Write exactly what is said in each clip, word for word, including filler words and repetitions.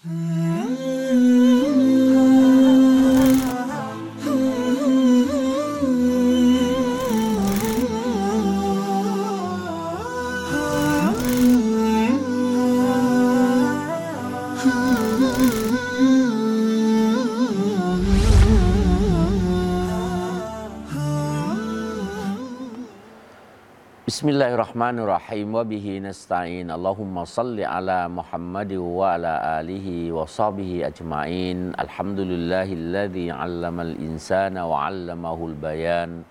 Bismillahirrahmanirrahim wa bihi nasta'in Allahumma salli ala Muhammad wa ala alihi wa sahbihi ajma'in Alhamdulillahilladzi 'allamal insana wa 'allamahul bayan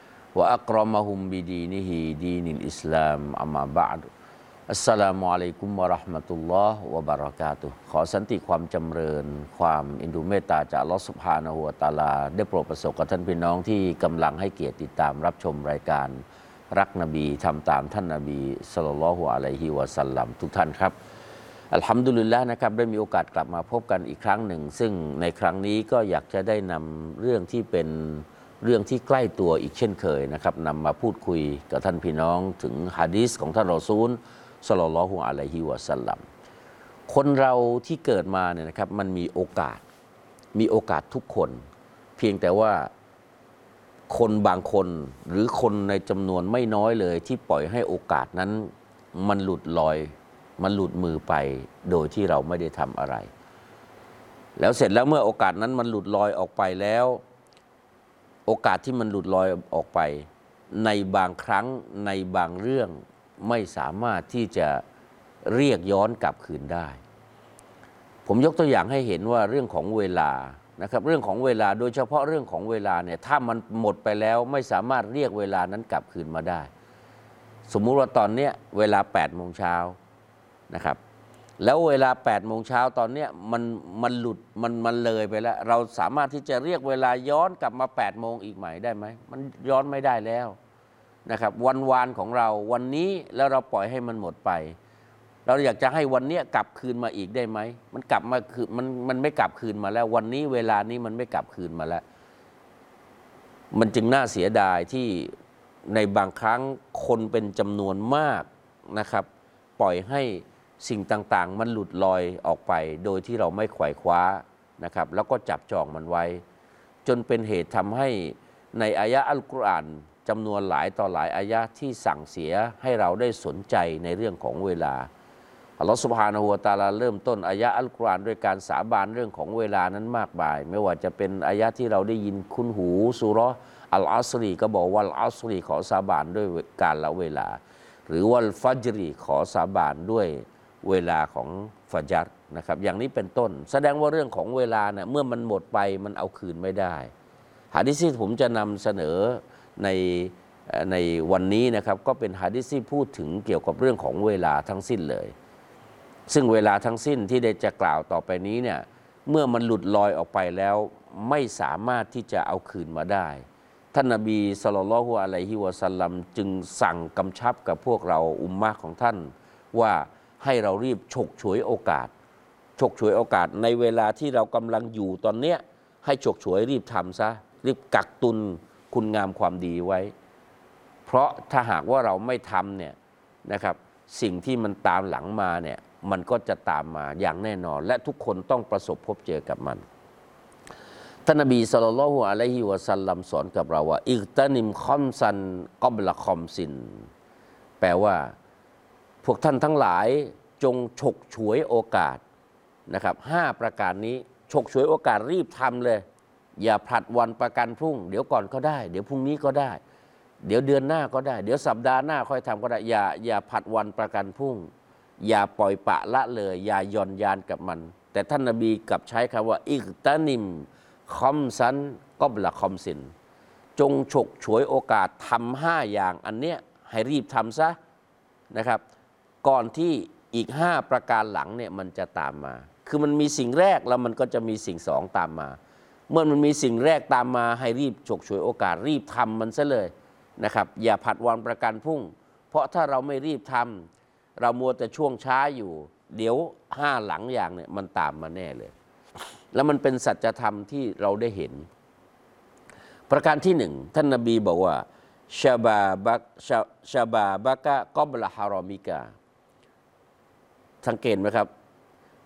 wa akramahum bidinihi dinil Islam amma ba'du Assalamualaikum warahmatullahi wabarakatuh ขอสันติความจำเริญความอินดูเมตตาจากอัลเลาะห์ซุบฮานะฮูวะตะอาลาได้โปรดประสบกับท่านพี่น้องที่กำลังให้เกียรติติดตามรับชมรายการรักนบีทำตามท่านนบีศ็อลลัลลอฮุอะลัยฮิวะซัลลัมทุกท่านครับอัลฮัมดุลิลละห์นะครับได้มีโอกาสกลับมาพบกันอีกครั้งหนึ่งซึ่งในครั้งนี้ก็อยากจะได้นำเรื่องที่เป็นเรื่องที่ใกล้ตัวอีกเช่นเคยนะครับนำมาพูดคุยกับท่านพี่น้องถึงหะดีษของท่านรอซูลศ็อลลัลลอฮุอะลัยฮิวะซัลลัมคนเราที่เกิดมาเนี่ยนะครับมันมีโอกาสมีโอกาสทุกคนเพียงแต่ว่าคนบางคนหรือคนในจำนวนไม่น้อยเลยที่ปล่อยให้โอกาสนั้นมันหลุดลอยมันหลุดมือไปโดยที่เราไม่ได้ทำอะไรแล้วเสร็จแล้วเมื่อโอกาสนั้นมันหลุดลอยออกไปแล้วโอกาสที่มันหลุดลอยออกไปในบางครั้งในบางเรื่องไม่สามารถที่จะเรียกย้อนกลับคืนได้ผมยกตัวอย่างให้เห็นว่าเรื่องของเวลานะครับเรื่องของเวลาโดยเฉพาะเรื่องของเวลาเนี่ยถ้ามันหมดไปแล้วไม่สามารถเรียกเวลานั้นกลับคืนมาได้สมมุติว่าตอนเนี้ยเวลาแปดโมงเช้านะครับแล้วเวลาแปดโมงเช้าตอนเนี้ยมันมันหลุดมันมันเลยไปแล้วเราสามารถที่จะเรียกเวลาย้อนกลับมาแปดโมงอีกใหม่ได้ไหมมันย้อนไม่ได้แล้วนะครับวันวานของเราวันนี้แล้วเราปล่อยให้มันหมดไปเราอยากจะให้วันนี้กลับคืนมาอีกได้ไหมมันกลับมาคือมันมันไม่กลับคืนมาแล้ววันนี้เวลานี้มันไม่กลับคืนมาแล้วมันจึงน่าเสียดายที่ในบางครั้งคนเป็นจำนวนมากนะครับปล่อยให้สิ่งต่างๆมันหลุดลอยออกไปโดยที่เราไม่ไขว่คว้านะครับแล้วก็จับจองมันไว้จนเป็นเหตุทำให้ในอายะอัลกุรอานจำนวนหลายต่อหลายอายะที่สั่งเสียให้เราได้สนใจในเรื่องของเวลาอัลลอฮฺซุบฮานะฮูวะตะอาลาเริ่มต้นอายะอัลกุรอานด้วยการสาบานเรื่องของเวลานั้นมากมายไม่ว่าจะเป็นอายะที่เราได้ยินคุ้นหูซูเราะห์อัลอัศรีก็บอกว่าอัลอัศรีขอสาบานด้วยการละเวลาหรือวัลฟัจรีขอสาบานด้วยเวลาของฟัจรนะครับอย่างนี้เป็นต้นแสดงว่าเรื่องของเวลาเนี่ยเมื่อมันหมดไปมันเอาคืนไม่ได้หะดีษที่ผมจะนำเสนอในในวันนี้นะครับก็เป็นหะดีษที่พูดถึงเกี่ยวกับเรื่องของเวลาทั้งสิ้นเลยซึ่งเวลาทั้งสิ้นที่ได้จะกล่าวต่อไปนี้เนี่ยเมื่อมันหลุดลอยออกไปแล้วไม่สามารถที่จะเอาคืนมาได้ท่านนบีศ็อลลัลลอฮุอะลัยฮิวะซัลลัมจึงสั่งกำชับกับพวกเราอุมมะห์ของท่านว่าให้เรารีบฉกฉวยโอกาสฉกฉวยโอกาสในเวลาที่เรากำลังอยู่ตอนเนี้ยให้ฉกฉวยรีบทำซะรีบกักตุนคุณงามความดีไว้เพราะถ้าหากว่าเราไม่ทำเนี่ยนะครับสิ่งที่มันตามหลังมาเนี่ยมันก็จะตามมาอย่างแน่นอนและทุกคนต้องประสบพบเจอกับมันท่านนบีศ็อลลัลลอฮุอะลัยฮิวะซัลลัมสอนกับเราว่าอิกตานิมคอมซันกอบละคอมซินแปลว่าพวกท่านทั้งหลายจงฉกฉวยโอกาสนะครับห้าประการนี้ฉกฉวยโอกาสรีบทำเลยอย่าผลัดวันประกันพรุ่งเดี๋ยวก่อนก็ได้เดี๋ยวพรุ่งนี้ก็ได้เดี๋ยวเดือนหน้าก็ได้เดี๋ยวสัปดาห์หน้าค่อยทำก็ได้อย่าอย่าผัดวันประกันพรุ่งอย่าปล่อยปะละเลยอย่าย่อนยานกับมันแต่ท่านนบีกลับใช้คำว่าอิกตานิมคอมซันกอบละคอมซินจงฉกฉวยโอกาสทำห้าอย่างอันเนี้ยให้รีบทำซะนะครับก่อนที่อีกห้าประการหลังเนี่ยมันจะตามมาคือมันมีสิ่งแรกแล้วมันก็จะมีสิ่งสองตามมาเมื่อมันมีสิ่งแรกตามมาให้รีบฉกฉวยโอกาสรีบทำมันซะเลยนะครับอย่าผัดวันประกันพรุ่งเพราะถ้าเราไม่รีบทำเรามัวแต่ช่วงช้าอยู่เดี๋ยวห้าหลังอย่างเนี่ยมันตามมาแน่เลยแล้วมันเป็นสัจธรรมที่เราได้เห็นประการที่หนึ่งท่านนบีบอกว่าชาบาบักชาบาบักะกอบละฮารอมิกาสังเกตไหมครับ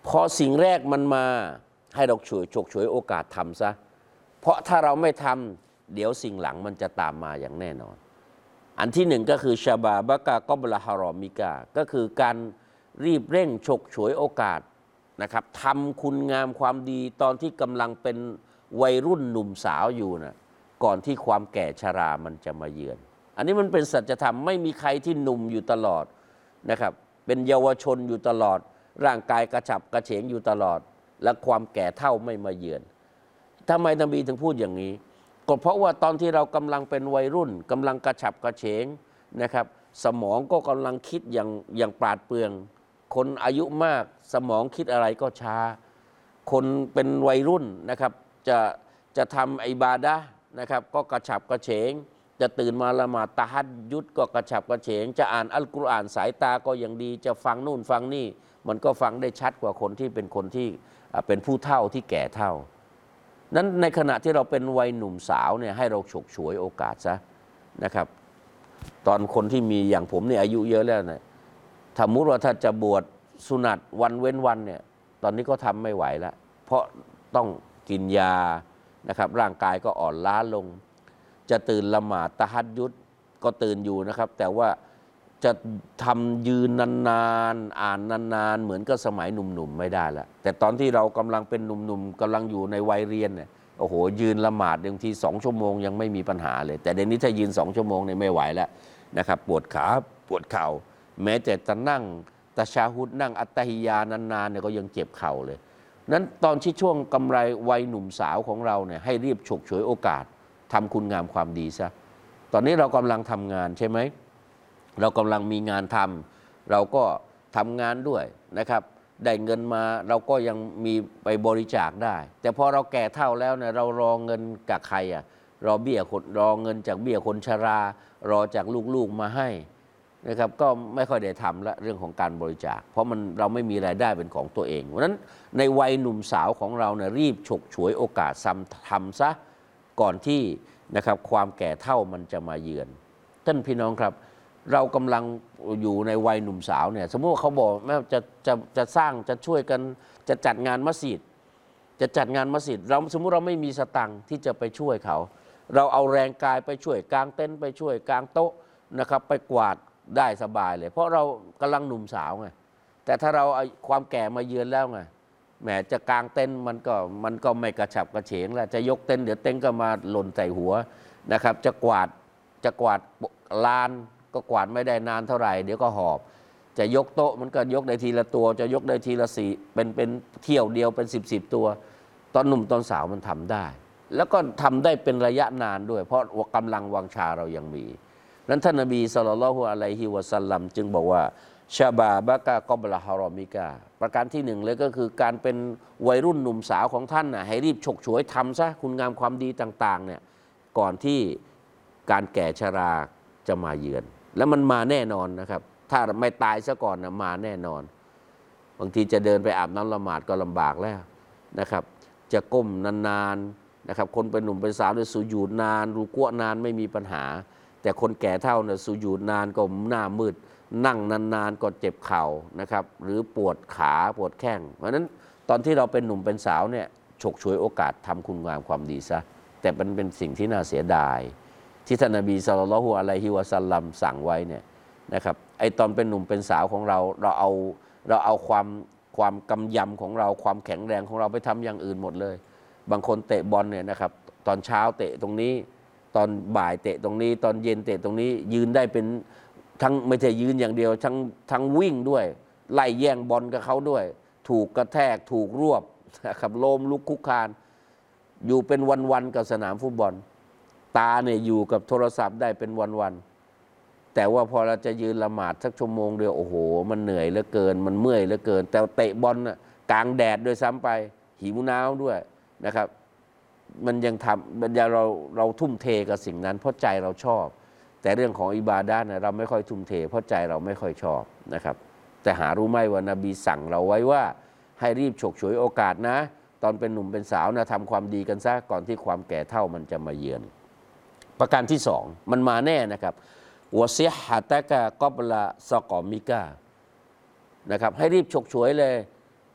พอสิ่งแรกมันมาให้เราฉวยฉกฉวยโอกาสทำซะเพราะถ้าเราไม่ทำเดี๋ยวสิ่งหลังมันจะตามมาอย่างแน่นอนอันที่หนึ่งก็คือชาบาบะกะกอบละฮารอมิกาก็คือการรีบเร่งฉกฉวยโอกาสนะครับทำคุณงามความดีตอนที่กำลังเป็นวัยรุ่นหนุ่มสาวอยู่นะก่อนที่ความแก่ชรามันจะมาเยือนอันนี้มันเป็นสัจธรรมไม่มีใครที่หนุ่มอยู่ตลอดนะครับเป็นเยาวชนอยู่ตลอดร่างกายกระฉับกระเฉงอยู่ตลอดและความแก่เฒ่าไม่มาเยือนทำไมนบีถึงพูดอย่างนี้ก็เพราะว่าตอนที่เรากำลังเป็นวัยรุ่นกำลังกระฉับกระเฉงนะครับสมองก็กำลังคิดอย่างอย่างปราดเปรื่องคนอายุมากสมองคิดอะไรก็ช้าคนเป็นวัยรุ่นนะครับจะจะทำอิบาดะห์นะครับก็กระฉับกระเฉงจะตื่นมาละหมาดตะฮัจญุดก็กระฉับกระเฉงจะอ่านอัลกุรอานสายตาก็ยังดีจะฟังนู่นฟังนี่มันก็ฟังได้ชัดกว่าคนที่เป็นคนที่เป็นผู้เฒ่าที่แก่เฒ่านั้นในขณะที่เราเป็นวัยหนุ่มสาวเนี่ยให้เราฉกฉวยโอกาสซะนะครับตอนคนที่มีอย่างผมเนี่ยอายุเยอะแล้วเนี่ยสมมติว่าถ้าจะบวชสุนัตวันเว้นวันเนี่ยตอนนี้ก็ทำไม่ไหวแล้วเพราะต้องกินยานะครับร่างกายก็อ่อนล้าลงจะตื่นละหมาดตะฮัจญุดก็ตื่นอยู่นะครับแต่ว่าจะทำยืนนานๆอ่านนานๆเหมือนกับสมัยหนุ่มๆไม่ได้แล้วแต่ตอนที่เรากำลังเป็นหนุ่มๆกำลังอยู่ในวัยเรียนเนี่ยโอ้โหยืนละหมาดบางทีสองชั่วโมงยังไม่มีปัญหาเลยแต่เดี๋ยวนี้ถ้ายืนสองชั่วโมงเนี่ยไม่ไหวแล้วนะครับปวดขาปวดเข่าแม้แต่จะนั่งตะชาฮุดนั่งอัตตะฮิยานานๆเนี่ยก็ยังเจ็บเข่าเลยนั้นตอนที่ช่วงกำไรวัยหนุ่มสาวของเราเนี่ยให้รีบฉกฉวยโอกาสทำคุณงามความดีซะตอนนี้เรากำลังทำงานใช่ไหมเรากำลังมีงานทำเราก็ทำงานด้วยนะครับได้เงินมาเราก็ยังมีไปบริจาคได้แต่พอเราแก่เฒ่าแล้วเนี่ยเรารอเงินจากใครอ่ะรอเบี้ยคนรอเงินจากเบี้ยคนชรารอจากลูกๆมาให้นะครับก็ไม่ค่อยได้ทำละเรื่องของการบริจาคเพราะมันเราไม่มีรายได้เป็นของตัวเองเพราะฉะนั้นในวัยหนุ่มสาวของเราเนี่ยรีบฉกฉวยโอกาสทำซะก่อนที่นะครับความแก่เฒ่ามันจะมาเยือนท่านพี่น้องครับเรากำลังอยู่ในวัยหนุ่มสาวเนี่ยสมมติว่าเขาบอกแม่จะจะจะสร้างจะช่วยกันจะจัดงานมัสยิดจะจัดงานมัสยิดเราสมมุติเราไม่มีสตังค์ที่จะไปช่วยเขาเราเอาแรงกายไปช่วยกางเต็นท์ไปช่วยกางโต๊ะนะครับไปกวาดได้สบายเลยเพราะเรากำลังหนุ่มสาวไงแต่ถ้าเราความแก่มาเยือนแล้วไงแหมจะกางเต็นท์มันก็มันก็ไม่กระฉับกระเฉงแล้วจะยกเต็นท์เดี๋ยวเต็นท์ก็มาหล่นใส่หัวนะครับจะกวาดจะกวาดลานก็กวาดไม่ได้นานเท่าไหร่เดี๋ยวก็หอบจะยกโต๊ะมันก็ยกได้ทีละตัวจะยกได้ทีละสี่เป็นเป็นเที่ยวเดียวเป็นสิบสิบตัวตอนหนุ่มตอนสาวมันทำได้แล้วก็ทำได้เป็นระยะนานด้วยเพราะกำลังวังชาเรายังมีนั้นท่านนบีศ็อลลัลลอฮุอะลัยฮิวะซัลลัมจึงบอกว่าชาบาบะกะกอบละฮารอมิกาประการที่หนึ่งเลยก็คือการเป็นวัยรุ่นหนุ่มสาวของท่านนะให้รีบฉกฉวยทำซะคุณงามความดีต่างๆเนี่ยก่อนที่การแก่ชราจะมาเยือนแล้วมันมาแน่นอนนะครับถ้าไม่ตายซะก่อนนะมาแน่นอนบางทีจะเดินไปอาบน้ำละหมาดก็ลำบากแล้วนะครับจะก้มนานๆนะครับคนเป็นหนุ่มเป็นสาวเนี่ยสุญูดนานรูกัวนานไม่มีปัญหาแต่คนแก่เฒ่าเนี่ยสุญูดนานก็หน้ามืดนั่งนานๆก็เจ็บเข่านะครับหรือปวดขาปวดแข้งเพราะฉะนั้นตอนที่เราเป็นหนุ่มเป็นสาวเนี่ยฉกฉวยโอกาสทำคุณงามความดีซะแต่มันเป็นสิ่งที่น่าเสียดายที่ท่านนบีศ็อลลัลลอฮุอะลัยฮิวะซัลลัมสั่งไว้เนี่ยนะครับไอตอนเป็นหนุ่มเป็นสาวของเราเราเอาเราเอาความความกำยำของเราความแข็งแรงของเราไปทำอย่างอื่นหมดเลยบางคนเตะบอลเนี่ยนะครับตอนเช้าเตะตรงนี้ตอนบ่ายเตะตรงนี้ตอนเย็นเตะตรงนี้ยืนได้เป็นทั้งไม่ใช่ยืนอย่างเดียวทั้งทั้งวิ่งด้วยไล่แย่งบอลกับเขาด้วยถูกกระแทกถูกรวบนะครับล้มลุกคุกคานอยู่เป็นวันๆกับสนามฟุตบอลตาเนี่ยอยู่กับโทรศัพท์ได้เป็นวันๆแต่ว่าพอเราจะยืนละหมาดสักชั่วโมงเดียวโอ้โหมันเหนื่อยเหลือเกินมันเมื่อยเหลือเกินแต่เตะบอลน่ะกลางแดดด้วยซ้ำไปหิวน้ำด้วยนะครับมันยังทำมันยังเราเราทุ่มเทกับสิ่งนั้นเพราะใจเราชอบแต่เรื่องของอิบาดะห์เนี่ยเราไม่ค่อยทุ่มเทเพราะใจเราไม่ค่อยชอบนะครับแต่หารู้ไหมว่านบีสั่งเราไว้ว่าให้รีบฉกฉวยโอกาสนะตอนเป็นหนุ่มเป็นสาวนะทำความดีกันซะก่อนที่ความแก่เฒ่ามันจะมาเยือนประการที่สองมันมาแน่นะครับวะซิฮะตะกะกอบละซะกอมิกานะครับให้รีบฉกฉวยเลย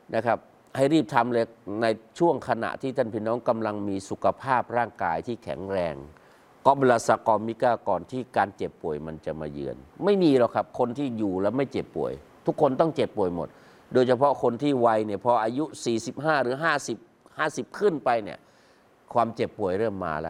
นะครับให้รีบทำเลยในช่วงขณะที่ท่านพี่น้องกำลังมีสุขภาพร่างกายที่แข็งแรงกอบลาสกอมิก้าก่อนที่การเจ็บป่วยมันจะมาเยือนไม่มีหรอกครับคนที่อยู่แล้วไม่เจ็บป่วยทุกคนต้องเจ็บป่วยหมดโดยเฉพาะคนที่วัยเนี่ยพออายุสี่สิบห้าหรือห้าสิบ ห้าสิบขึ้นไปเนี่ยความเจ็บป่วยเริ่มมาแล้ว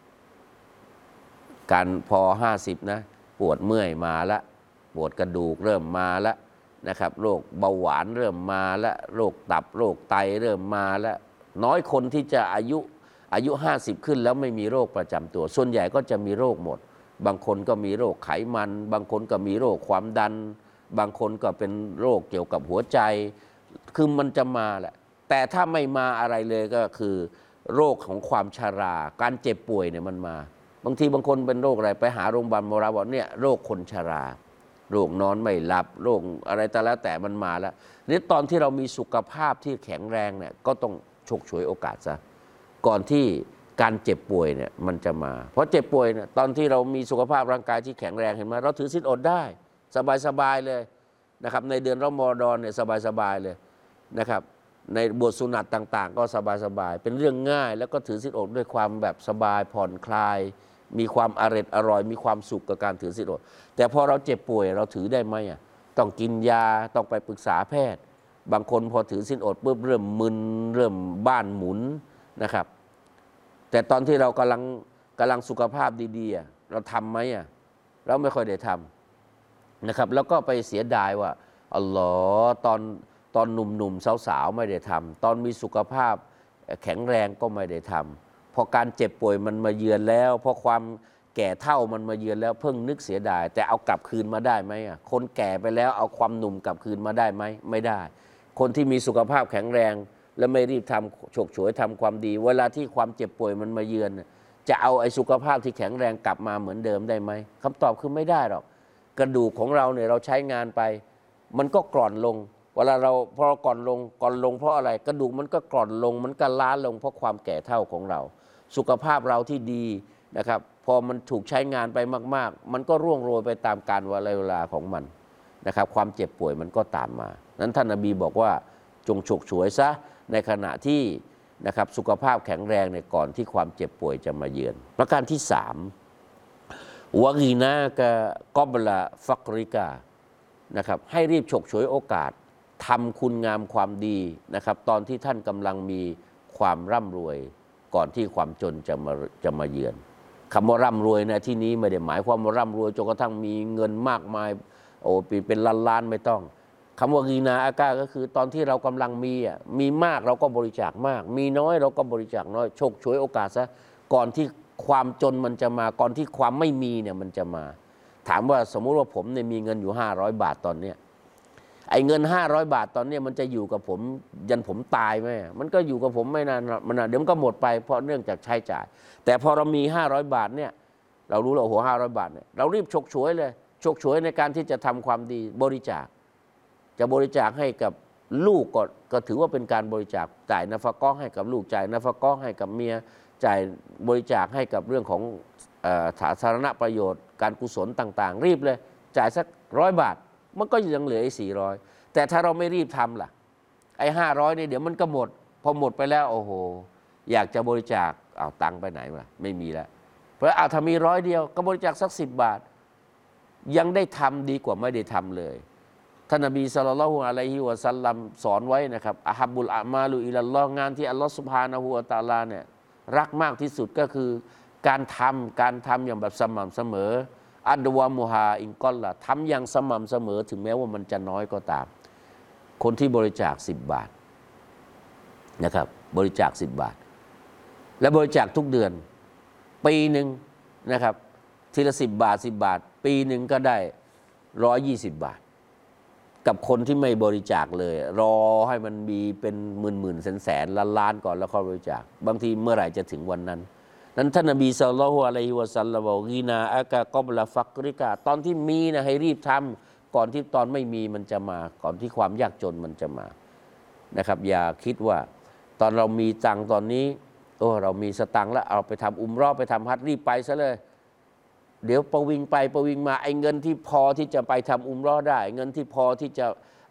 การพอห้าสิบนะปวดเมื่อยมาแล้วปวดกระดูกเริ่มมาแล้วนะครับโรคเบาหวานเริ่มมาแล้วโรคตับโรคไตเริ่มมาแล้วน้อยคนที่จะอายุอายุห้าสิบขึ้นแล้วไม่มีโรคประจำตัวส่วนใหญ่ก็จะมีโรคหมดบางคนก็มีโรคไขมันบางคนก็มีโรคความดันบางคนก็เป็นโรคเกี่ยวกับหัวใจคือมันจะมาแหละแต่ถ้าไม่มาอะไรเลยก็คือโรคของความชราการเจ็บป่วยเนี่ยมันมาบางทีบางคนเป็นโรคอะไรไปหาโรงพยาบาลโมราบอกเนี่ยโรคคนชราโรคนอนไม่หลับโรคอะไรแต่แล้วแต่มันมาแล้วนี่ตอนที่เรามีสุขภาพที่แข็งแรงเนี่ยก็ต้องฉกฉวยโอกาสซะก่อนที่การเจ็บป่วยเนี่ยมันจะมาเพราะเจ็บป่วยเนี่ยตอนที่เรามีสุขภาพร่างกายที่แข็งแรงเห็นไหมเราถือศีลอดได้สบายๆเลยนะครับในเดือนรอมฎอนเนี่ยสบายๆเลยนะครับในบทสุนัตต่างๆก็สบายๆเป็นเรื่องง่ายแล้วก็ถือศีลอดด้วยความแบบสบายผ่อนคลายมีความอร่อยอร่อยมีความสุขกับการถือศีลอดแต่พอเราเจ็บป่วยเราถือได้ไหมอ่ะต้องกินยาต้องไปปรึกษาแพทย์บางคนพอถือศีลอดปุ๊บเริ่มมึนเริ่มบ้านหมุนนะครับแต่ตอนที่เรากำลังกำลังสุขภาพดีๆเราทำไหมอ่ะเราไม่ค่อยได้ทำนะครับแล้วก็ไปเสียดายว่าอัลลอฮ์ตอนตอนหนุ่มๆสาวๆไม่ได้ทำตอนมีสุขภาพแข็งแรงก็ไม่ได้ทำพอการเจ็บป่วยมันมาเยือนแล้วพอความแก่เฒ่ามันมาเยือนแล้วเพิ่งนึกเสียดายแต่เอากลับคืนมาได้ไหมอ่ะคนแก่ไปแล้วเอาความหนุ่มกลับคืนมาได้ไหมไม่ได้คนที่มีสุขภาพแข็งแรงแล้วไม่รีบทำฉกฉวยทำความดีเวลาที่ความเจ็บป่วยมันมาเยือนจะเอาไอ้สุขภาพที่แข็งแรงกลับมาเหมือนเดิมได้ไหมคำตอบคือไม่ได้หรอกกระดูกของเราเนี่ยเราใช้งานไปมันก็กร่อนลงเวลาเราพอก่อนลงก่อนลงเพราะอะไรกระดูกมันก็กร่อนลงมันก็ล้าลงเพราะความแก่เฒ่าของเราสุขภาพเราที่ดีนะครับพอมันถูกใช้งานไปมากๆมันก็ร่วงโรยไปตามกาลเวลาของมันนะครับความเจ็บป่วยมันก็ตามมานั้นท่านนบีบอกว่าจงฉกฉวยซะในขณะที่นะครับสุขภาพแข็งแรงในก่อนที่ความเจ็บป่วยจะมาเยือนประการที่สามวะกีนากะกอบละฟักริกานะครับให้รีบฉกฉวยโอกาสทำคุณงามความดีนะครับตอนที่ท่านกำลังมีความร่ำรวยก่อนที่ความจนจะมาจะมาเยือนคำว่าร่ำรวยในที่นี้ไม่ได้หมายความว่าร่ำรวยจนกระทั่งมีเงินมากมายโอ้เป็นล้านล้านไม่ต้องคำว่ากีนาอากาก็คือตอนที่เรากำลังมีอ่ะมีมากเราก็บริจาคมากมีน้อยเราก็บริจาคน้อยฉกฉวยโอกาสซะก่อนที่ความจนมันจะมาก่อนที่ความไม่มีเนี่ยมันจะมาถามว่าสมมุติว่าผมเนี่ยมีเงินอยู่ห้าร้อยบาทตอนเนี้ยไอ้เงินห้าร้อยบาทตอนนี้มันจะอยู่กับผมยันผมตายไหมมันก็อยู่กับผมไม่นานมันเดี๋ยวมันก็หมดไปเพราะเนื่องจากใช้จ่ายแต่พอเรามีห้าร้อยบาทเนี่ยเรารู้แล้วโอ้โหห้าร้อยบาทเนี่ยเรารีบฉกฉวยเลยฉกฉวยในการที่จะทำความดีบริจาคจะบริจาคให้กับลูกก็ก็ถือว่าเป็นการบริจาคจ่ายนาฟะกอให้กับลูกจ่ายนาฟะกอให้กับเมียจ่ายบริจาคให้กับเรื่องของสาธารณประโยชน์การกุศลต่างๆรีบเลยจ่ายสักร้อยบาทมันก็ยังเหลือไอ้สี่ร้อยแต่ถ้าเราไม่รีบทำล่ะไอ้ห้าร้อยนี่เดี๋ยวมันก็หมดพอหมดไปแล้วโอ้โหอยากจะบริจาคเอาตังค์ไปไหนมาไม่มีแล้วเพราะเอาถ้ามีร้อยเดียวก็บริจาคสักสิบบาทยังได้ทำดีกว่าไม่ได้ทำเลยท่านนบีศ็อลลัลลอฮุอะลัยฮิวะซัลลัมสอนไว้นะครับอะฮับบุลอามาลุอิลัลลอฮ์งานที่อัลลอฮ์ซุบฮานะฮูวะตะอาลาเนี่ยรักมากที่สุดก็คือการทำการทำอย่างแบบสม่ำเสมออัดวามุฮาอิงกอลละทำอย่างสม่ำเสมอถึงแม้ว่ามันจะน้อยก็ตามคนที่บริจาคสิบบาทนะครับบริจาคสิบบาทและบริจาคทุกเดือนปีหนึ่งนะครับทีละสิบบาทสิบบาทปีหนึ่งก็ได้ร้อยยี่สิบบาทกับคนที่ไม่บริจาคเลยรอให้มันมีเป็นหมื่นหมื่นแสนแสนล้านล้านก่อนแล้วค่อยบริจาคบางทีเมื่อไหร่จะถึงวันนั้นนั้นท่านนบีศ็อลลัลลอฮุอะลัยฮิวะซัลลัมบอกกีนาอากะกอบละฟักริกาตอนที่มีนะให้รีบทำก่อนที่ตอนไม่มีมันจะมาก่อนที่ความยากจนมันจะมานะครับอย่าคิดว่าตอนเรามีตังตอนนี้โอ้เรามีสตังค์แล้วเอาไปทำอุมเราะห์ไปทำฮัจญ์รีบไปซะเลยเดี๋ยวประวิงไปประวิงมาไอ้เงินที่พอที่จะไปทำอุมเราะห์ได้เงินที่พอที่จะ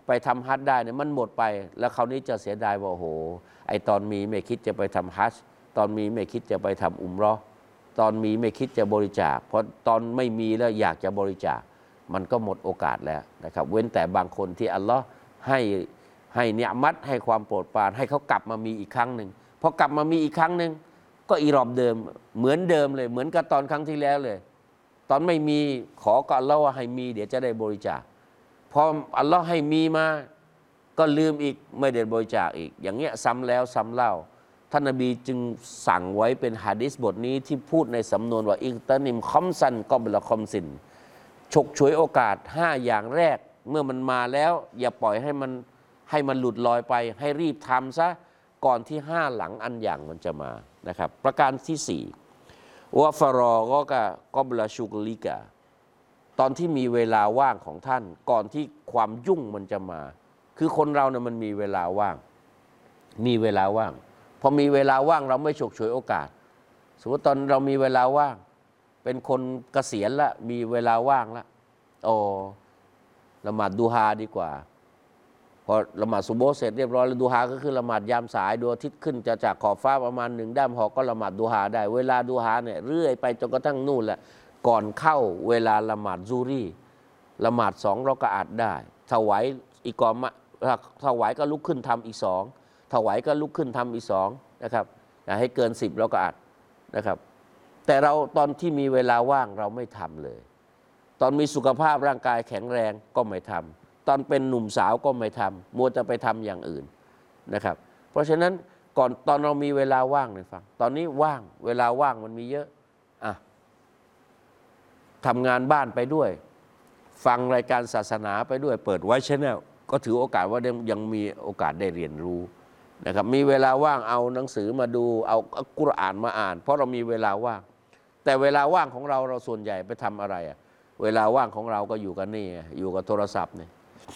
ไปทำฮัจญ์ได้เนี่ยมันหมดไปแล้วคราวนี้จะเสียดายว่าโอ้โหไอตอนมีไม่คิดจะไปทำฮัจญ์ตอนมีไม่คิดจะไปทำอุมเราะห์ตอนมีไม่คิดจะบริจาคเพราะตอนไม่มีแล้วอยากจะบริจาคมันก็หมดโอกาสแล้วนะครับเว้นแต่บางคนที่อัลลอฮ์ให้ให้เนียมัตให้ความโปรดปรานให้เขากลับมามีอีกครั้งหนึ่งพอกลับมามีอีกครั้งหนึ่งก็อีรอบเดิมเหมือนเดิมเลยเหมือนกับตอนครั้งที่แล้วเลยตอนไม่มีขอกับอัลลอฮ์ว่าให้มีเดี๋ยวจะได้บริจาคพออัลลอฮ์ให้มีมาก็ลืมอีกไม่ได้บริจาคอีกอย่างเงี้ยซ้ำแล้วซ้ำเล่าท่านนบีจึงสั่งไว้เป็นหะดีษบทนี้ที่พูดในสำนวนว่าอิกตานิมคอมซันกอบละคอมซินฉกฉวยโอกาสห้าอย่างแรกเมื่อมันมาแล้วอย่าปล่อยให้มันให้มันหลุดลอยไปให้รีบทำซะก่อนที่ห้าหลังอันอย่างมันจะมานะครับประการที่สี่วะฟารอก็กะกอบละชุกลิกะตอนที่มีเวลาว่างของท่านก่อนที่ความยุ่งมันจะมาคือคนเราเนี่ยมันมีเวลาว่างมีเวลาว่างพอมีเวลาว่างเราไม่ฉกฉวยโอกาสสมมติตอนเรามีเวลาว่างเป็นคนเกษียณละมีเวลาว่างละโอ้ละหมาดดูฮาดีกว่าพอละหมาดซุบฮ์เสร็จเรียบร้อยแล้วดูฮาก็คือละหมาดยามสายดวงอาทิตย์ขึ้นจะจากขอบฟ้าประมาณหนึ่งด้ามหอกก็ละหมาดดูฮาได้เวลาดูฮาเนี่ยเรื่อยไปจนกระทั่งนู่นแหละก่อนเข้าเวลาละหมาดซูรีละหมาดสองเราก็อาจได้ถวายอีกอมะถวายก็ลุกขึ้นทำอีกสองถวายก็ลุกขึ้นทำอีกสองนะครับอย่าให้เกินสิบเราก็อาจนะครับแต่เราตอนที่มีเวลาว่างเราไม่ทำเลยตอนมีสุขภาพร่างกายแข็งแรงก็ไม่ทำตอนเป็นหนุ่มสาวก็ไม่ทำมัวจะไปทำอย่างอื่นนะครับเพราะฉะนั้นก่อนตอนเรามีเวลาว่างเนี่ยฟังตอนนี้ว่างเวลาว่างมันมีเยอะอ่ะทำงานบ้านไปด้วยฟังรายการศาสนาไปด้วยเปิดไว้ชแนลก็ถือโอกาสว่ายังมีโอกาสได้เรียนรู้นะครับมีเวลาว่างเอาหนังสือมาดูเอาอัลกุรอานมาอ่านเพราะเรามีเวลาว่างแต่เวลาว่างของเราเราส่วนใหญ่ไปทำอะไรอ่ะเวลาว่างของเราก็อยู่กันนี่อยู่กับโทรศัพท์เนี่ย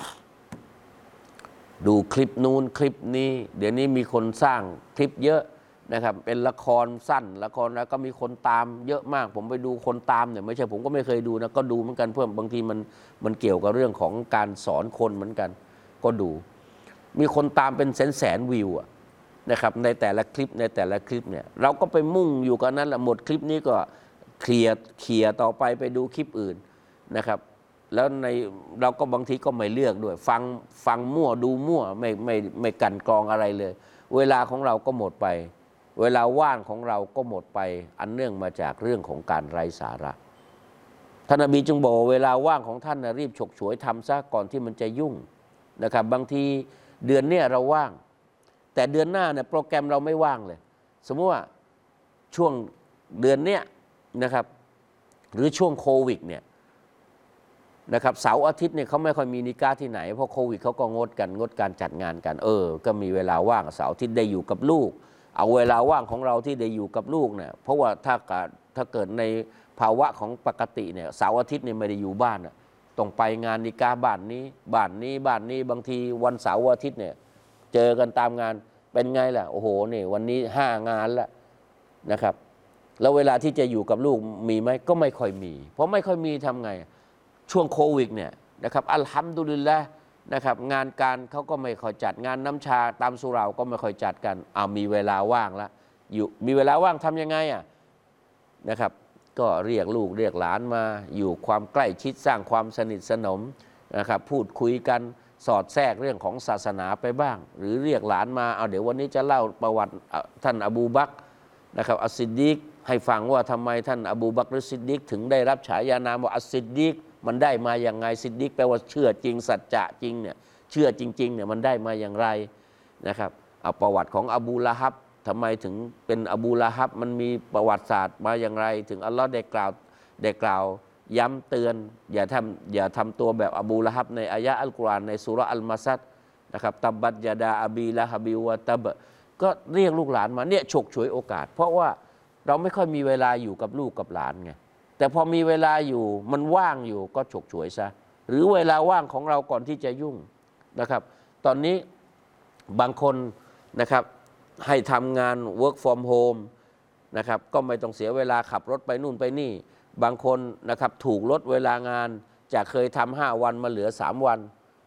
ดูคลิปนู้นคลิปนี้เดี๋ยวนี้มีคนสร้างคลิปเยอะนะครับเป็นละครสั้นละครแล้วก็มีคนตามเยอะมากผมไปดูคนตามเนี่ยไม่ใช่ผมก็ไม่เคยดูนะก็ดูเหมือนกันเพื่อบางทีมันมันเกี่ยวกับเรื่องของการสอนคนเหมือนกันก็ดูมีคนตามเป็นแสนแสนวิวนะครับในแต่ละคลิปในแต่ละคลิปเนี่ยเราก็ไปมุ่งอยู่กับนั้นแหละหมดคลิปนี้ก็เคลียร์เคลียร์ต่อไปไปดูคลิปอื่นนะครับแล้วในเราก็บางทีก็ไม่เลือกด้วยฟังฟังมั่วดูมั่วไม่ไม่ไม่กันกรองอะไรเลยเวลาของเราก็หมดไปเวลาว่างของเราก็หมดไปอันเนื่องมาจากเรื่องของการไร้สาระท่านนบีจึงบอกเวลาว่างของท่านนะรีบฉกฉวยทำซะก่อนที่มันจะยุ่งนะครับบางทีเดือนเนี้ยเราว่างแต่เดือนหน้าเนี่ยโปรแกรมเราไม่ว่างเลยสมมติว่าช่วงเดือนเนี้ยนะครับหรือช่วงโควิดเนี่ยนะครับเสาร์อาทิตย์เนี่ยเขาไม่ค่อยมีนิกาที่ไหนเพราะโควิดเขาก็งดกันงดการจัดงานกันเออก็มีเวลาว่างเสาร์อาทิตย์ได้อยู่กับลูกเอาเวลาว่างของเราที่ได้อยู่กับลูกเนี่ยเพราะว่าถ้าถ้าเกิดในภาวะของปกติเนี่ยเสาร์อาทิตย์เนี่ยไม่ได้อยู่บ้านต้องไปงานนิกาบ้านนี้บ้านนี้บ้านนี้บางทีวันเสาร์อาทิตย์เนี่ยเจอกันตามงานเป็นไงล่ะโอ้โหนี่วันนี้ห้างานละนะครับแล้วเวลาที่จะอยู่กับลูกมีไหมก็ไม่ค่อยมีเพราะไม่ค่อยมีทำไงช่วงโควิดเนี่ยนะครับอัลฮัมดุลิลละห์นะครับงานการเขาก็ไม่ค่อยจัดงานน้ำชาตามสุเหร่าก็ไม่ค่อยจัดกันเอามีเวลาว่างแล้วอยู่มีเวลาว่างทำยังไงอ่ะนะครับก็เรียกลูกเรียกหลานมาอยู่ความใกล้ชิดสร้างความสนิทสนมนะครับพูดคุยกันสอดแทรกเรื่องของศาสนาไปบ้างหรือเรียกหลานมาเอาเดี๋ยววันนี้จะเล่าประวัติท่านอบูบักรนะครับอัสซิดดีกให้ฟังว่าทำไมท่านอบูบักรซิดดีกถึงได้รับฉายานามว่าอัสซิดดีกมันได้มาอย่างไงซิดดีกแปลว่าเชื่อจริงสัจจะจริงเนี่ยเชื่อจริงๆเนี่ยมันได้มาอย่างไรนะครับเอาประวัติของอบูละฮับทำไมถึงเป็นอบูละฮับมันมีประวัติศาสตร์มาอย่างไรถึงอัลลอฮ์ได้กล่าวได้กล่าวย้ำเตือนอย่าทำอย่าทำตัวแบบอบูละฮับในอายะอัลกุรอานในซูเราะห์อัลมาซัดนะครับตับบัตยาดาอบีละฮับิวะตับก็เรียกลูกหลานมาเนี่ยฉกฉวยโอกาสเพราะว่าเราไม่ค่อยมีเวลาอยู่กับลูกกับหลานไงแต่พอมีเวลาอยู่มันว่างอยู่ก็ฉกฉวยซะหรือเวลาว่างของเราก่อนที่จะยุ่งนะครับตอนนี้บางคนนะครับให้ทำงาน work from home นะครับก็ไม่ต้องเสียเวลาขับรถไปนู่นไปนี่บางคนนะครับถูกลดเวลางานจากเคยทำห้าวันมาเหลือสามวัน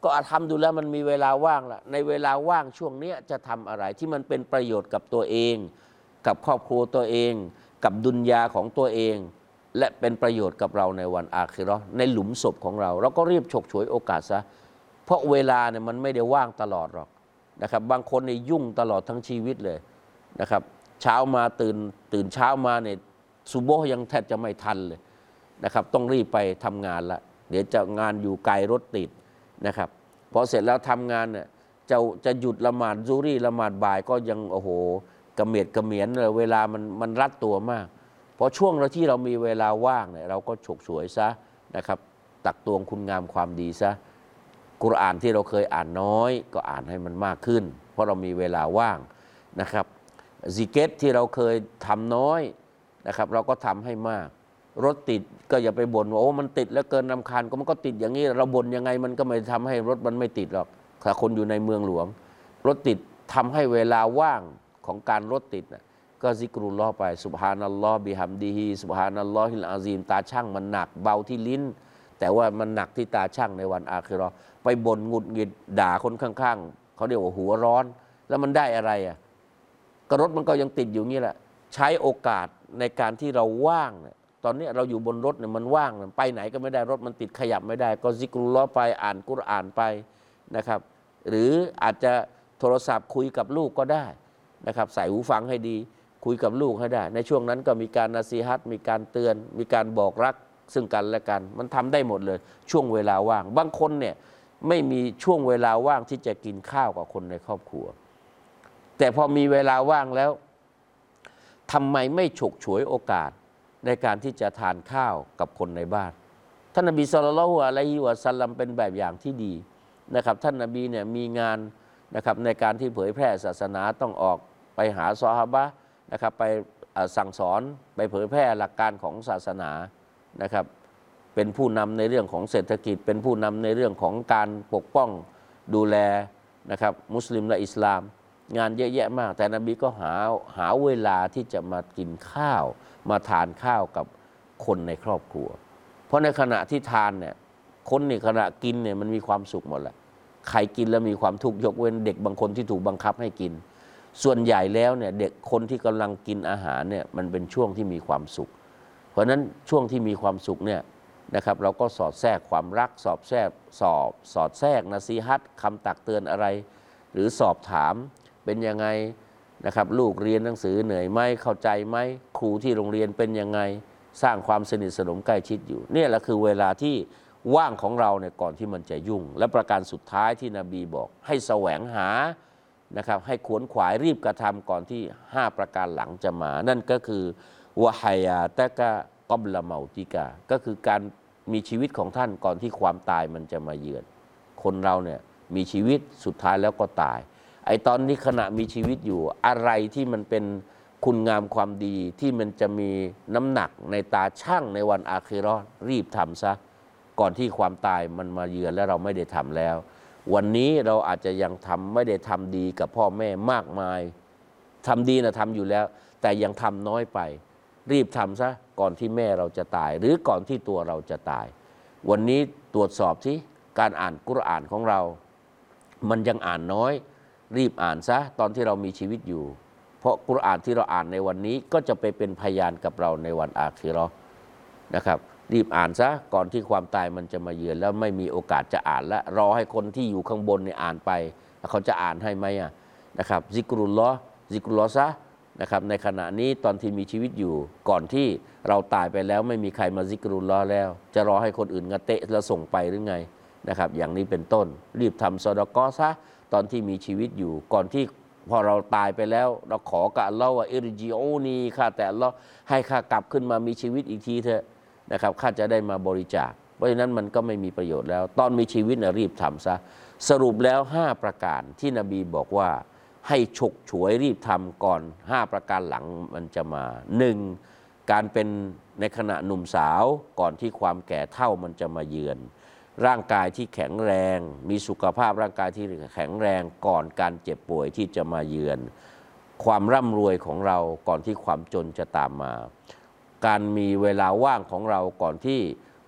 ก็อัลฮัมดุลิลละห์มันมีเวลาว่างละในเวลาว่างช่วงนี้จะทำอะไรที่มันเป็นประโยชน์กับตัวเองกับครอบครัวตัวเองกับดุนยาของตัวเองและเป็นประโยชน์กับเราในวันอาคิเราะห์ในหลุมศพของเราเราก็รีบฉกฉวยโอกาสซะเพราะเวลาเนี่ยมันไม่ได้ว่างตลอดหรอกนะครับบางคนเนี่ยยุ่งตลอดทั้งชีวิตเลยนะครับเช้ามาตื่นตื่นเช้ามาเนี่ยซุบโฮ์ยังแทบจะไม่ทันเลยนะครับต้องรีบไปทำงานละเดี๋ยวจะงานอยู่ไกลรถติดนะครับพอเสร็จแล้วทำงานเนี่ยจะจะหยุดละหมาดซุรีละหมาดบ่ายก็ยังโอ้โหกระเมียดกระเมียนเลยเวลามันมันรัดตัวมากเพราะช่วงเราที่เรามีเวลาว่างเนี่ยเราก็ฉกฉวยซะนะครับตักตวงคุณงามความดีซะกุรอานที่เราเคยอ่านน้อยก็อ่านให้มันมากขึ้นเพราะเรามีเวลาว่างนะครับซิกเก็ตที่เราเคยทำน้อยนะครับเราก็ทำให้มากรถติดก็อย่าไปบ่นว่าโอ้มันติดแล้วเกินรำคาญก็มันก็ติดอย่างนี้เราบ่นยังไงมันก็ไม่ทำให้รถมันไม่ติดหรอกถ้าคนอยู่ในเมืองหลวงรถติดทำให้เวลาว่างของการรถติดนะก็ซิกรุลลอฮ์ไปซุบฮานัลลอฮ์บิฮัมดีฮีซุบฮานัลลอฮิลอาซีมตาช่างมันหนักเบาที่ลิ้นแต่ว่ามันหนักที่ตาช่างในวันอาคิเราะห์ไปบ่นหงุดหงิดด่าคนข้างๆเขาเรียกว่าหัวร้อนแล้วมันได้อะไรอ่ะก็รถมันก็ยังติดอยู่งี้แหละใช้โอกาสในการที่เราว่างเนี่ยตอนนี้เราอยู่บนรถเนี่ยมันว่างไปไหนก็ไม่ได้รถมันติดขยับไม่ได้ก็ซิกรุลลอฮ์ไปอ่านกุรอานไปนะครับหรืออาจจะโทรศัพท์คุยกับลูกก็ได้นะครับใส่หูฟังให้ดีคุยกับลูกให้ได้ในช่วงนั้นก็มีการนาซีฮัตมีการเตือนมีการบอกรักซึ่งกันและกันมันทำได้หมดเลยช่วงเวลาว่างบางคนเนี่ยไม่มีช่วงเวลาว่างที่จะกินข้าวกับคนในครอบครัวแต่พอมีเวลาว่างแล้วทำไมไม่ฉกฉวยโอกาสในการที่จะทานข้าวกับคนในบ้านท่านนบีศ็อลลัลลอฮุอะลัยฮิวะซัลลัมเป็นแบบอย่างที่ดีนะครับท่านนบีเนี่ยมีงานนะครับในการที่เผยแพร่ศาสนาต้องออกไปหาซอฮาบะห์นะครับไปสั่งสอนไปเผยแพร่หลักการของศาสนานะครับเป็นผู้นำในเรื่องของเศรษฐกิจเป็นผู้นำในเรื่องของการปกป้องดูแลนะครับมุสลิมและอิสลามงานเยอะแยะมากแต่นบีก็หาหาเวลาที่จะมากินข้าวมาทานข้าวกับคนในครอบครัวเพราะในขณะที่ทานเนี่ยคนในขณะกินเนี่ยมันมีความสุขหมดแหละใครกินแล้วมีความทุกข์ยกเว้นเด็กบางคนที่ถูกบังคับให้กินส่วนใหญ่แล้วเนี่ยเด็กคนที่กำลังกินอาหารเนี่ยมันเป็นช่วงที่มีความสุขเพราะฉะนั้นช่วงที่มีความสุขเนี่ยนะครับเราก็สอดแทรกความรักสอบแทรกสอบสอดแทรกนะซีฮัตคำตักเตือนอะไรหรือสอบถามเป็นยังไงนะครับลูกเรียนหนังสือเหนื่อยไหมเข้าใจไหมครูที่โรงเรียนเป็นยังไงสร้างความสนิทสนมใกล้ชิดอยู่เนี่ยแหละคือเวลาที่ว่างของเราเนี่ยก่อนที่มันจะยุ่งและประการสุดท้ายที่นบีบอกให้แสวงหานะครับให้ขวนขวายรีบกระทำก่อนที่ห้าประการหลังจะมานั่นก็คือวะฮายาตะกะกอบละเมาติกาก็คือการมีชีวิตของท่านก่อนที่ความตายมันจะมาเยือนคนเราเนี่ยมีชีวิตสุดท้ายแล้วก็ตายไอตอนนี้ขณะมีชีวิตอยู่อะไรที่มันเป็นคุณงามความดีที่มันจะมีน้ำหนักในตาช่างในวันอาคิเราะห์รีบทำซะก่อนที่ความตายมันมาเยือนและเราไม่ได้ทำแล้ววันนี้เราอาจจะยังทำไม่ได้ทำดีกับพ่อแม่มากมายทำดีนะทำอยู่แล้วแต่ยังทำน้อยไปรีบทำซะก่อนที่แม่เราจะตายหรือก่อนที่ตัวเราจะตายวันนี้ตรวจสอบที่การอ่านกุรอานของเรามันยังอ่านน้อยรีบอ่านซะตอนที่เรามีชีวิตอยู่เพราะกุรอานที่เราอ่านในวันนี้ก็จะไปเป็นพยานกับเราในวันอาคิเราะห์นะครับรีบอ่านซะก่อนที่ความตายมันจะมาเยือนแล้วไม่มีโอกาสจะอ่านและรอให้คนที่อยู่ข้างบนเนี่ยอ่านไปเขาจะอ่านให้ไหมอ่ะนะครับซิกรุลลอฮ์ซิกรุลลอฮ์ซะนะครับในขณะนี้ตอนที่มีชีวิตอยู่ก่อนที่เราตายไปแล้วไม่มีใครมาซิกรุลลอฮ์แล้วจะรอให้คนอื่นงะเตะแล้วส่งไปหรือไงนะครับอย่างนี้เป็นต้นรีบทำซอดาเกาะห์ซะตอนที่มีชีวิตอยู่ก่อนที่พอเราตายไปแล้วเราขอกับอัลลอฮ์ว่าอิรจิอูนีข้าแต่อัลลอฮ์ให้ข้ากลับขึ้นมามีชีวิตอีกทีเถอะนะครับข้าจะได้มาบริจาคเพราะฉะนั้นมันก็ไม่มีประโยชน์แล้วตอนมีชีวิตนะรีบทำซะสรุปแล้วห้าประการที่นบีบอกว่าให้ฉกฉวยรีบทำก่อนห้าประการหลังมันจะมาหนึ่งการเป็นในขณะหนุ่มสาวก่อนที่ความแก่เฒ่ามันจะมาเยือนร่างกายที่แข็งแรงมีสุขภาพร่างกายที่แข็งแรงก่อนการเจ็บป่วยที่จะมาเยือนความร่ำรวยของเราก่อนที่ความจนจะตามมาการมีเวลาว่างของเราก่อนที่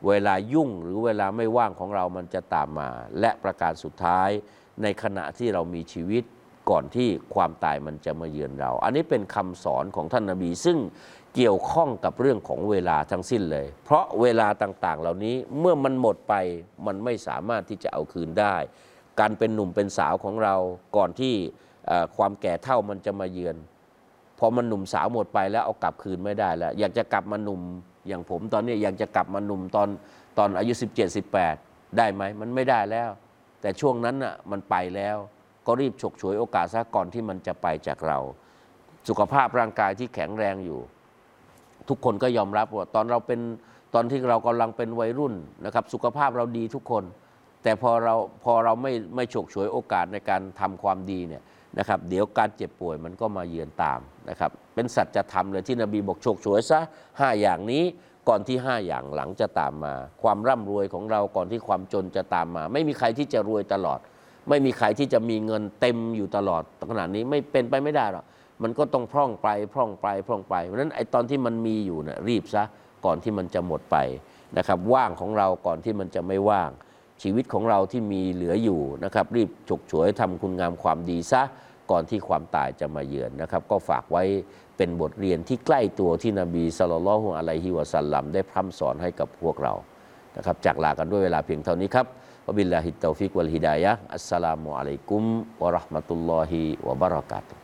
เวลายุ่งหรือเวลาไม่ว่างของเรามันจะตามมา และประการสุดท้ายในขณะที่เรามีชีวิตก่อนที่ความตายมันจะมาเยือนเรา อันนี้เป็นคำสอนของท่านนบีซึ่งเกี่ยวข้องกับเรื่องของเวลาทั้งสิ้นเลย เพราะเวลาต่างๆเหล่านี้เมื่อมันหมดไปมันไม่สามารถที่จะเอาคืนได้ การเป็นหนุ่มเป็นสาวของเราก่อนที่ความแก่เฒ่ามันจะมาเยือนพอมันหนุ่มสาวหมดไปแล้วเอากลับคืนไม่ได้แล้วอยากจะกลับมาหนุ่มอย่างผมตอนนี้อยากจะกลับมาหนุ่มตอนตอนอายุสิบเจ็ด สิบแปดได้ไหมมันไม่ได้แล้วแต่ช่วงนั้นน่ะมันไปแล้วก็รีบฉกฉวยโอกาสซะก่อนที่มันจะไปจากเราสุขภาพร่างกายที่แข็งแรงอยู่ทุกคนก็ยอมรับว่าตอนเราเป็นตอนที่เรากำลังเป็นวัยรุ่นนะครับสุขภาพเราดีทุกคนแต่พอเราพอเราไม่ไม่ฉกฉวยโอกาสในการทำความดีเนี่ยนะครับเดี๋ยวการเจ็บป่วยมันก็มาเยือนตามนะครับเป็นสัจธรรมเลยที่นบีบอกฉกฉวยซะห้าอย่างนี้ก่อนที่ห้าอย่างหลังจะตามมาความร่ำรวยของเราก่อนที่ความจนจะตามมาไม่มีใครที่จะรวยตลอดไม่มีใครที่จะมีเงินเต็มอยู่ตลอดขนาดนี้ไม่เป็นไปไม่ได้หรอกมันก็ต้องพร่องไปพร่องไปพร่องไปเพราะฉะนั้นไอ้ตอนที่มันมีอยู่นะรีบซะก่อนที่มันจะหมดไปนะครับว่างของเราก่อนที่มันจะไม่ว่างชีวิตของเราที่มีเหลืออยู่นะครับรีบฉกฉวยทำคุณงามความดีซะก่อนที่ความตายจะมาเยือนนะครับก็ฝากไว้เป็นบทเรียนที่ใกล้ตัวที่นบีศ็อลลัลลอฮุอะลัยฮิวะซัลลัมได้พร่ำสอนให้กับพวกเรานะครับจากลากันด้วยเวลาเพียงเท่านี้ครับวะบิลลาฮิตตอฟิกวัลฮิดายะฮ์อัสสลามุอะลัยกุมวะเราะห์มะตุลลอฮิวะบะเราะกาตุฮ์